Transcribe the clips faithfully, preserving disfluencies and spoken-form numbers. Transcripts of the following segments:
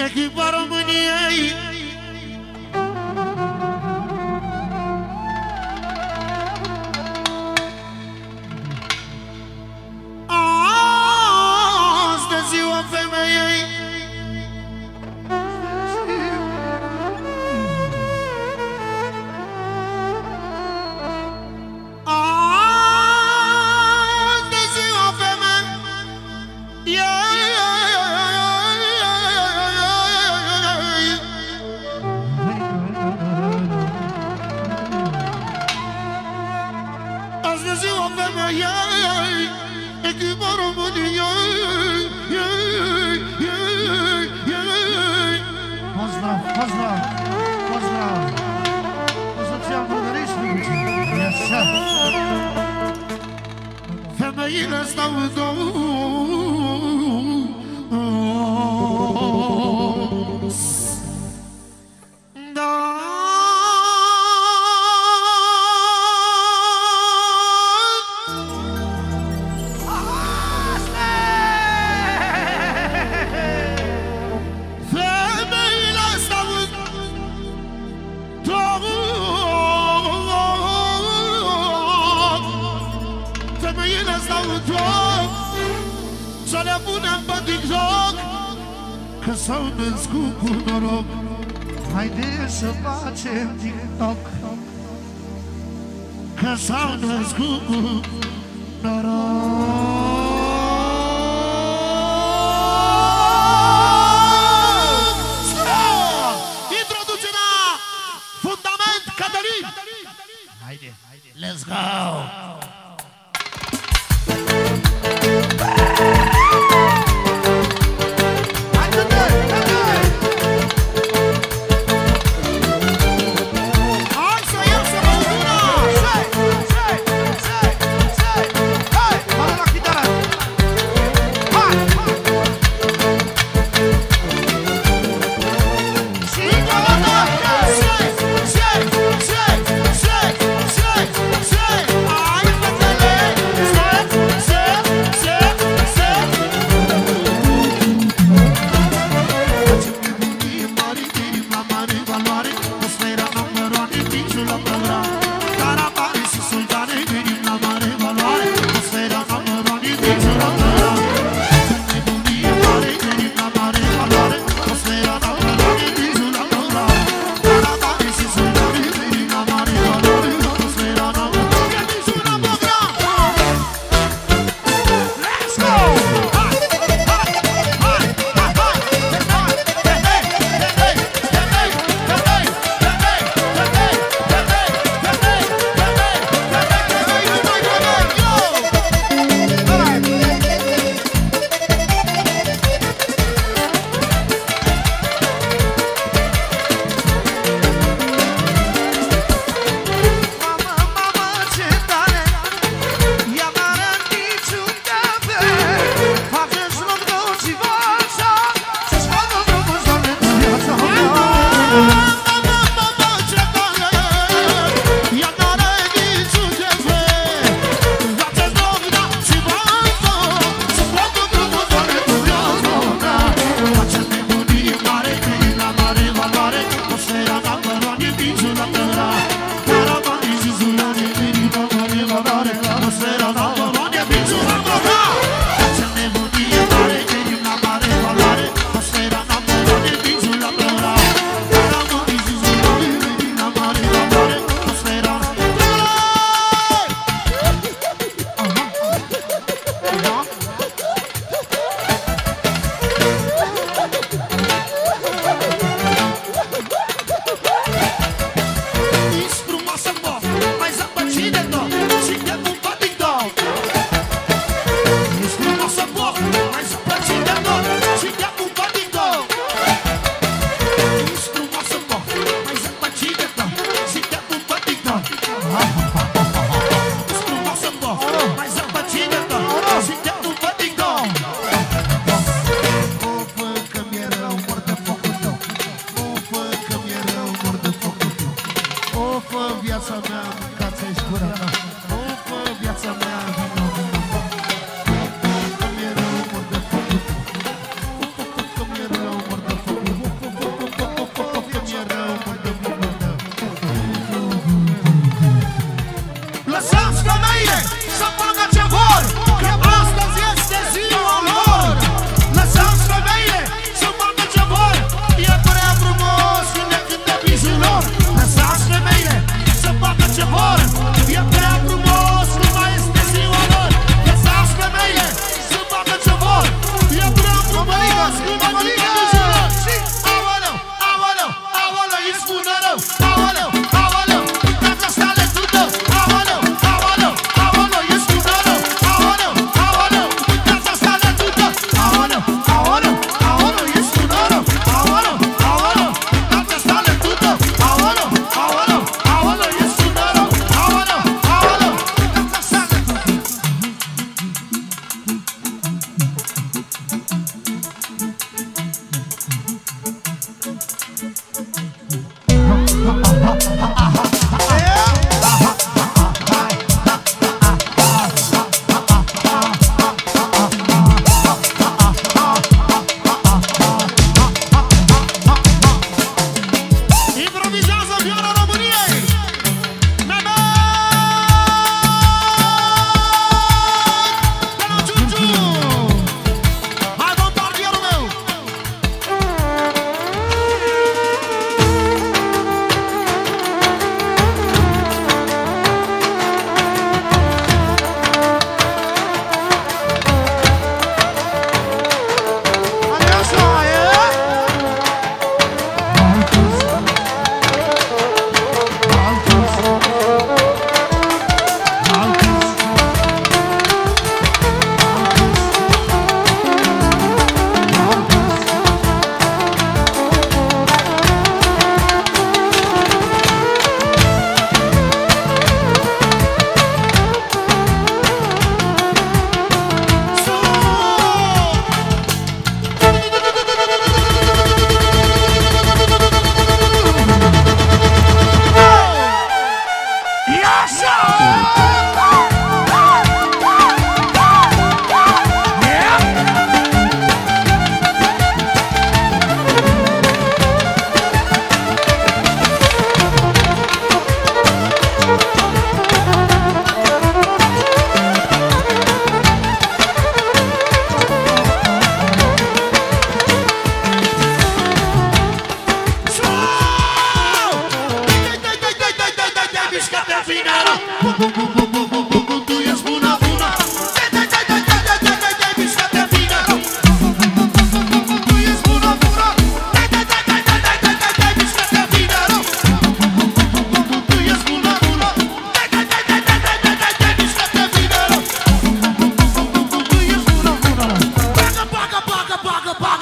echipa României. Azi de ziua femeii, azi de ziua femeii, azi de ziua femeii, echipa României. Pozdrav, pozdrav, pozdrav. O să-ți iau mărgăriști, așa. Femeile stau în dos, da. Femeile stau în dos, femeile stau în joc, să le punem pe TikTok, că s-au născut cu noroc. Haide să facem TikTok, că s-au născut cu noroc. Introducerea Fundament Cătălin. haide, Let's go! Hai să iasă băutura! mână la chitară. Hai, hai. Și încă o dată! Shake, shake, shake, shake, shake! Hai, fetele! Shake, shake, shake, shake! Facem nebunie mare, venim la mare valoare, cu sfera numărone, piciul la program. Caravane și sultane, venim la mare valoare, cu sfera numărone, piciul la program. Facem nebunie mare, venim la mare valoare, cu sfera numărone, piciul la program. Caravane și sultane, venim la mare valoare, cu sfera numărone, piciul la program. Let's go! Hai, hai, hai, hai, hai, hai, hey, hey, hey, hey, hey, Mamă, mamă, ce tare, ea n-are niciun defect. Faceți loc toți voastră, să-și facă frumusoare în viața mea.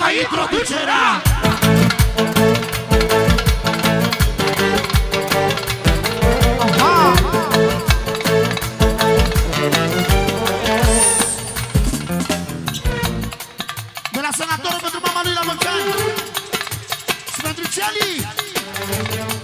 introducerea! De la senatorul pentru mama lui la mulți ani și pentru Celi!